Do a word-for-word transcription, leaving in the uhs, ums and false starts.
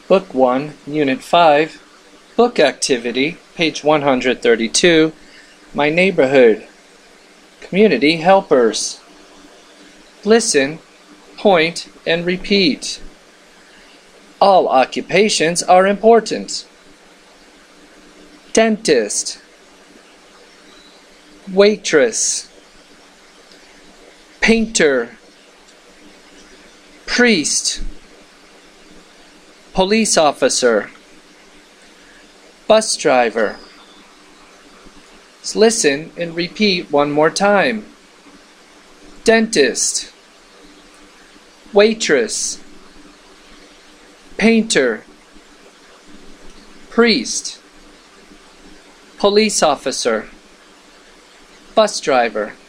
Book one, Unit five, Book Activity, page one hundred thirty-two, My Neighborhood, Community Helpers. Listen, point, and repeat. All occupations are important. Dentist, waitress, painter, priest, police officer, bus driver. Let's listen and repeat one more time. Dentist, waitress, painter, priest, police officer, bus driver.